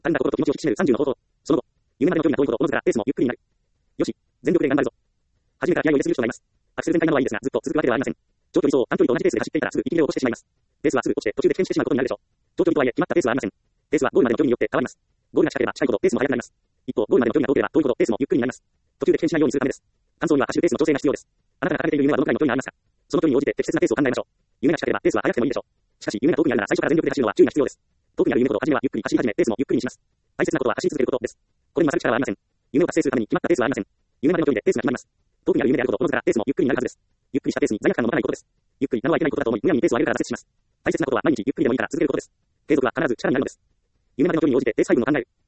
単なる心と気持ちを引き締める30の方法。その後、夢までの距離が遠いほど、おのずからペースもゆっくりになる。よし、全力で頑張るぞ。初めから気合を入れすぎる人がいます。アクセル全開なのはいいですが、ずっと続くわけではありません。長距離走、短距離と同じペースで走っていたらすぐ息切れを起こしてしまいます。ペースはすぐ落ちて途中で棄権してしまうことになるでしょう。長距離とはいえ決まったペースはありません。ペースはゴールまでの距離によって変わります。ゴールが近ければ近いほどペースも速くなります。一方、ゴールまでの距離が遠ければ遠いほどペースもゆっくりになります。途中で棄権しないようにするためです。完走には走るペースの調整が必要です。あなたが掲げている夢はどのくらいの距離がありますか？その距離に応じて適切なペースを考えましょう。夢が近ければペースは速くてもいいでしょう。しかし、夢が遠くにあるなら最初から全力で走るのは注意が必要です。遠くにある夢ほど初めはゆっくり走り始め、ペースもゆっくりにします。大切なことは走り続けることです。これに勝る力はありません。夢を達成するために決まったペースはありません。夢までの距離でペースが決まります。遠くにある夢であること、おのずからペースもゆっくりになるはずです。ゆっくりしたペースに罪悪感を持たないことです。ゆっくりなのはいけないことだと思い、むやみにペースを上げるから挫折します。大切なことは毎日ゆっくりでもいいから続けることです。継続は必ず力になるのです。夢までの距離に応じてペース配分を考える。